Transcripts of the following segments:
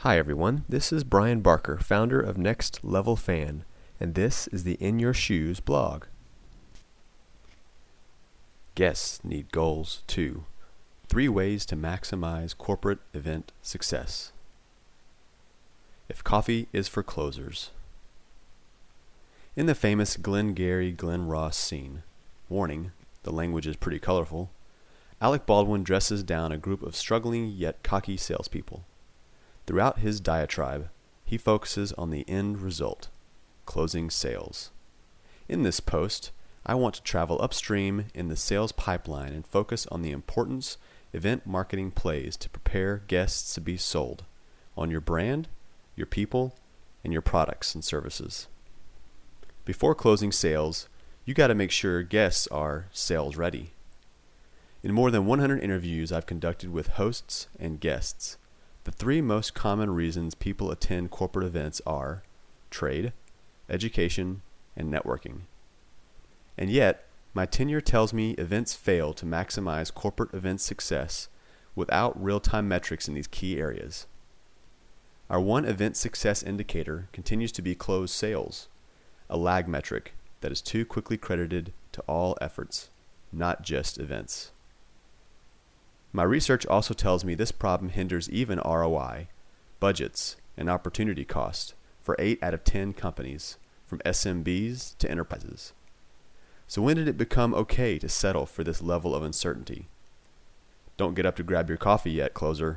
Hi everyone, this is Brian Barker, founder of Next Level Fan, and this is the In Your Shoes blog. Guests need goals too. 3 ways to maximize corporate event success. If coffee is for closers. In the famous Glengarry Glen Ross scene, warning, the language is pretty colorful, Alec Baldwin dresses down a group of struggling yet cocky salespeople. Throughout his diatribe, he focuses on the end result, closing sales. In this post, I want to travel upstream in the sales pipeline and focus on the importance event marketing plays to prepare guests to be sold on your brand, your people, and your products and services. Before closing sales, you got to make sure guests are sales ready. In more than 100 interviews I've conducted with hosts and guests, the 3 most common reasons people attend corporate events are trade, education, and networking. And yet, my tenure tells me events fail to maximize corporate event success without real-time metrics in these key areas. Our one event success indicator continues to be closed sales, a lag metric that is too quickly credited to all efforts, not just events. My research also tells me this problem hinders even ROI, budgets, and opportunity cost for 8 out of 10 companies, from SMBs to enterprises. So when did it become okay to settle for this level of uncertainty? Don't get up to grab your coffee yet, closer.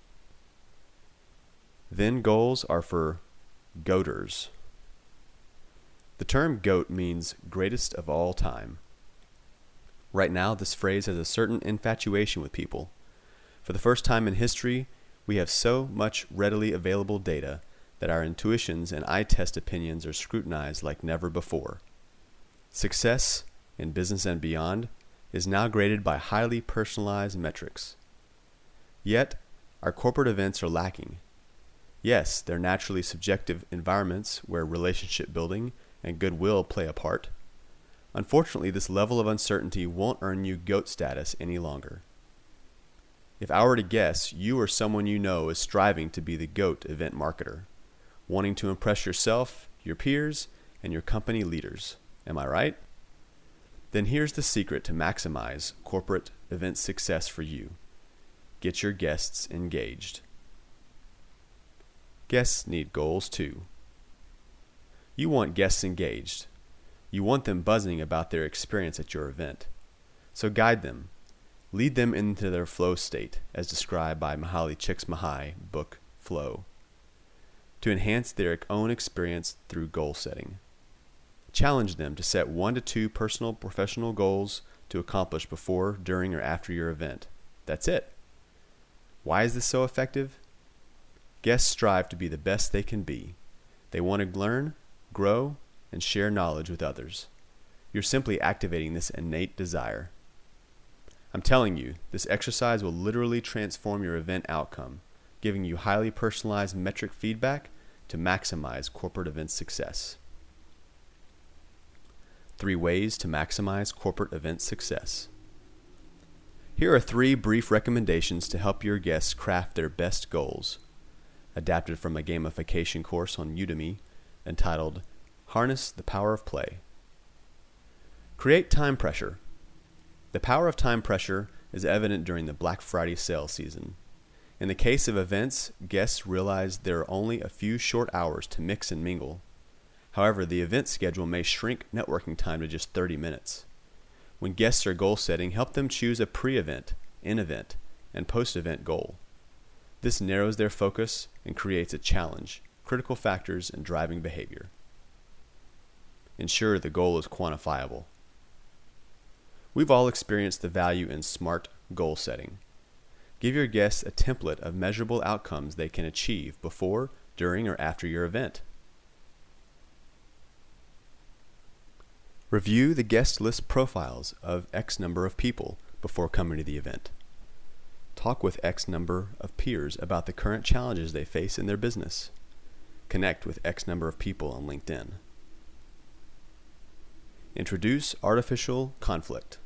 Then goals are for goaters. The term GOAT means greatest of all time. Right now, this phrase has a certain infatuation with people. For the first time in history, we have so much readily available data that our intuitions and eye test opinions are scrutinized like never before. Success, in business and beyond, is now graded by highly personalized metrics. Yet, our corporate events are lacking. Yes, they're naturally subjective environments where relationship building and goodwill play a part. Unfortunately, this level of uncertainty won't earn you GOAT status any longer. If I were to guess, you or someone you know is striving to be the GOAT event marketer, wanting to impress yourself, your peers, and your company leaders. Am I right? Then here's the secret to maximize corporate event success for you. Get your guests engaged. Guests need goals too. You want guests engaged. You want them buzzing about their experience at your event. So guide them. Lead them into their flow state, as described by Mihaly Csikszentmihalyi book Flow, to enhance their own experience through goal setting. Challenge them to set 1 to 2 personal professional goals to accomplish before, during, or after your event. That's it. Why is this so effective? Guests strive to be the best they can be. They want to learn, grow, and share knowledge with others. You're simply activating this innate desire. I'm telling you, this exercise will literally transform your event outcome, giving you highly personalized metric feedback to maximize corporate event success. 3 ways to maximize corporate event success. Here are 3 brief recommendations to help your guests craft their best goals, adapted from a gamification course on Udemy entitled Harness the Power of Play. Create time pressure. The power of time pressure is evident during the Black Friday sale season. In the case of events, guests realize there are only a few short hours to mix and mingle. However, the event schedule may shrink networking time to just 30 minutes. When guests are goal setting, help them choose a pre-event, in-event, and post-event goal. This narrows their focus and creates a challenge, critical factors in driving behavior. Ensure the goal is quantifiable. We've all experienced the value in SMART goal setting. Give your guests a template of measurable outcomes they can achieve before, during, or after your event. Review the guest list profiles of X number of people before coming to the event. Talk with X number of peers about the current challenges they face in their business. Connect with X number of people on LinkedIn. Introduce artificial conflict.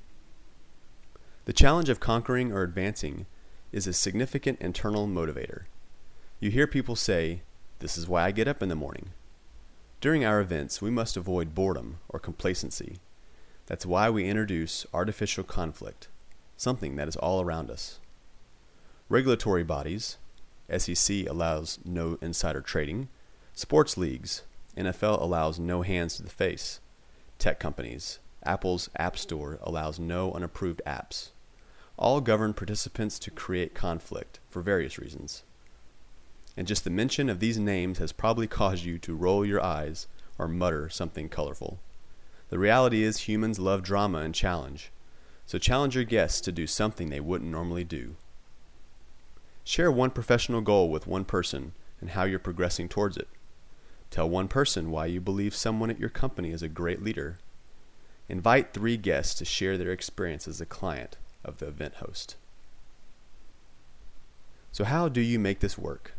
The challenge of conquering or advancing is a significant internal motivator. You hear people say, "This is why I get up in the morning." During our events, we must avoid boredom or complacency. That's why we introduce artificial conflict, something that is all around us. Regulatory bodies, SEC allows no insider trading. Sports leagues, NFL allows no hands to the face. Tech companies, Apple's App Store allows no unapproved apps. All govern participants to create conflict for various reasons. And just the mention of these names has probably caused you to roll your eyes or mutter something colorful. The reality is humans love drama and challenge, so challenge your guests to do something they wouldn't normally do. Share one professional goal with one person and how you're progressing towards it. Tell one person why you believe someone at your company is a great leader. Invite 3 guests to share their experience as a client of the event host. So how do you make this work?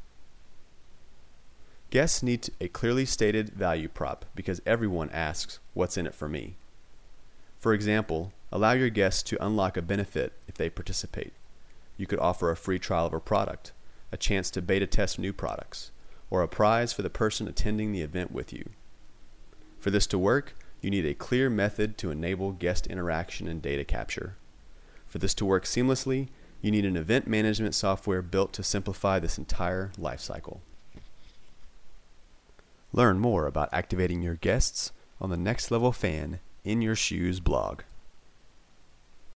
Guests need a clearly stated value prop because everyone asks, "What's in it for me?" For example, allow your guests to unlock a benefit if they participate. You could offer a free trial of a product, a chance to beta test new products, or a prize for the person attending the event with you. For this to work, you need a clear method to enable guest interaction and data capture. For this to work seamlessly, you need an event management software built to simplify this entire lifecycle. Learn more about activating your guests on the Next Level Fan in Your Shoes blog.